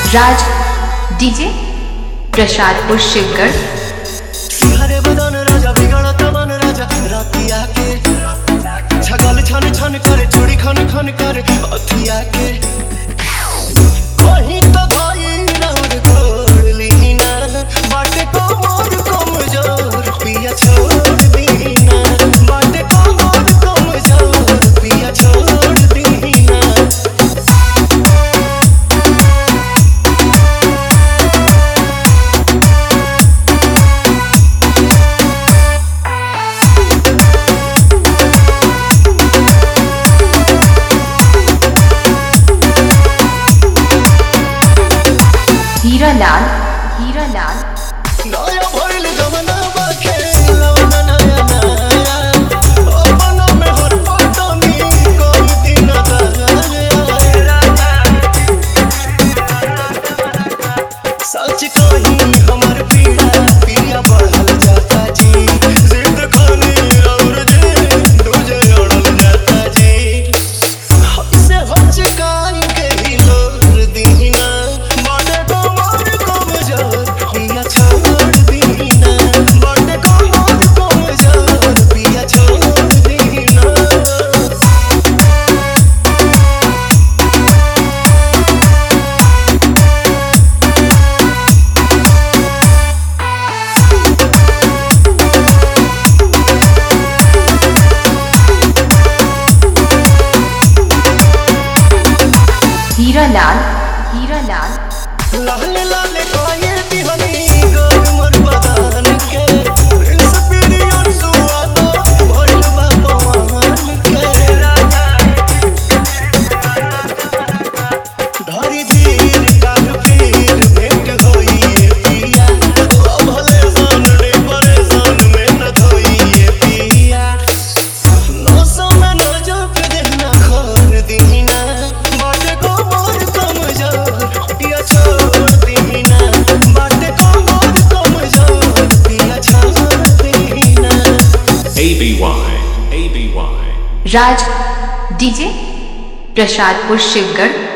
राज DJ Prasadpur Shivgarh. हरे बदन राजा बिगड़त मन राजा रातिया के छगल छन छन करे चूड़ी खन खन करे अथिया के वही तो भाई नौर गोड़ लीना बाटे को मोर कमजोर पिया छोड़ दीना बाटे को मोर कमजोर पिया छोड़ दीना। हीरा लाल नया भइल जमाना बाखे लवना नया नया अपना में हर पटनी कोई दिन दया सच कही हमर पीड़ा पिया बढ़ल जाता जी जिद खानी और जे दूजे अड़ल जाता जी से हच काई के ही लोर दीना बाटे को मोर कमजोर पिया छोड़ दीना बाटे को मोर कमजोर पिया छोड़ दीना। हीरा लाल लाले लाले कोये दिहनी गोर मोर बदन के प्रिंस पीरियड सुआदो भइल बा पवन के धरी धीर काल पीर भेंट होई पिया भले सन रे परेशान में न धोई पिया नो समय न जप देना खोर दीना बाटे को मोर कमजोर पिया छोड़ दीना बाटे को मोर कमजोर पिया छोड़ दीना। ABY Raj DJ Prasadpur Shivgarh.